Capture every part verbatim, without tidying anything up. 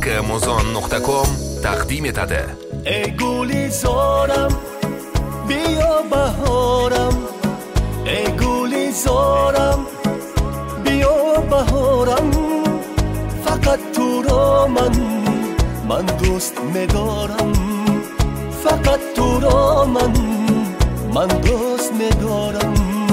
موزون نقطه کام تقدیم داده. ای گولی زارم بیا بهارم، ای گولی زارم بیا بهارم، فقط تو را من من دوست می‌دارم، فقط تو را من من دوست می‌دارم.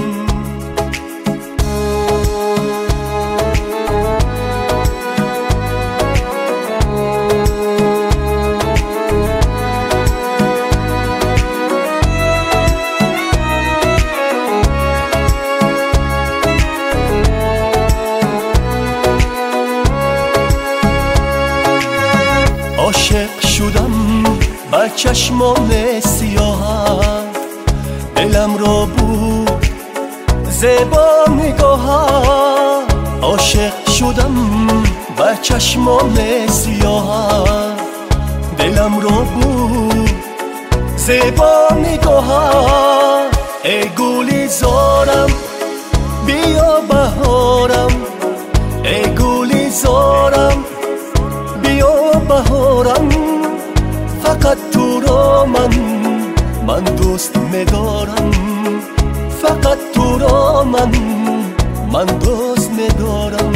عاشق شدم با چشمان سیاهت، دلم را بود زیبا نگاهت. عاشق شدم با چشمان سیاهت، دلم را بود زیبا نگاهت. ای گولی زارم بیا بهارم، ای گولی زارم بیا بهارم، فقط تو را من من دوست می‌دارم، فقط تو را من من دوست می‌دارم.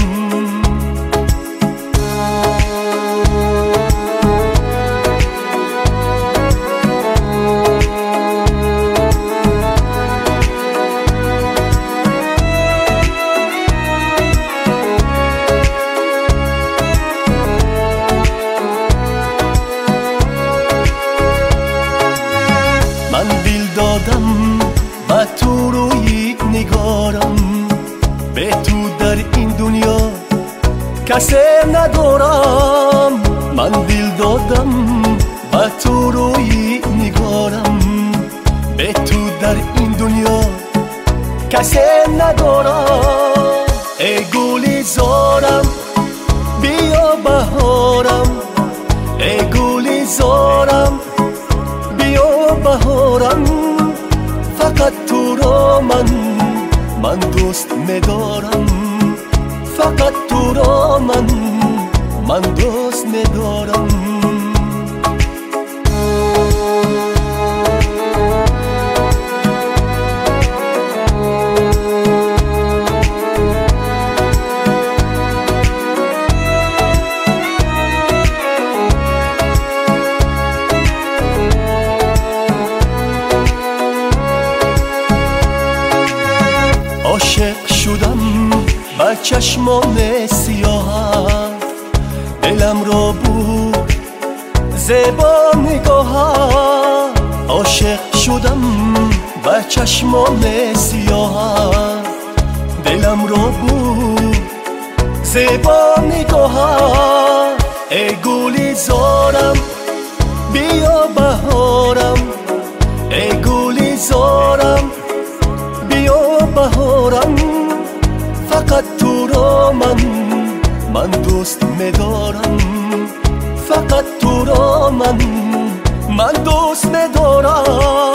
من دل دادم با تو روی نگارم، به تو در این دنیا کسی ندارم. من دل دادم با تو روی نگارم، به تو در این دنیا کسی ندارم. ای گولی زارم بیا بهارم، ای گولی زارم بیا بهارم، فقط تو را من من دوست می‌دارم، فقط تو را من من دوست می‌دارم. عاشق شدم با چشمان سیاهت، دلم را بود زیبا نگاهت. عاشق شدم با چشمان سیاهت، دلم را بود زیبا نگاهت. ای گولی زارم بیا بهارم، ای گولی زارم بیا بهارم، فقط تو را من من دوست می‌دارم، فقط تو را من من دوست می‌دارم.